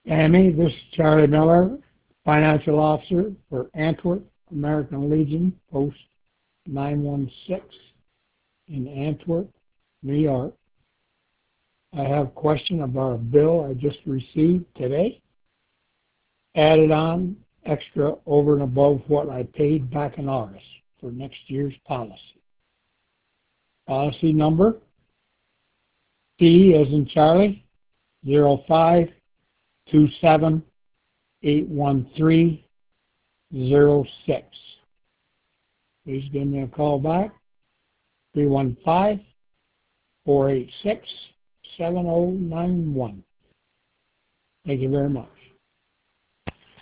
Amy, this is Charlie Miller, Financial Officer for Antwerp American Legion, Post 916 in Antwerp, New York. I have a question about a bill I just received today, added on extra over and above what I paid back in August for next year's policy. Policy number, T as in Charlie, 0527813006. Please give me a call back, 315-486-7091. Thank you very much.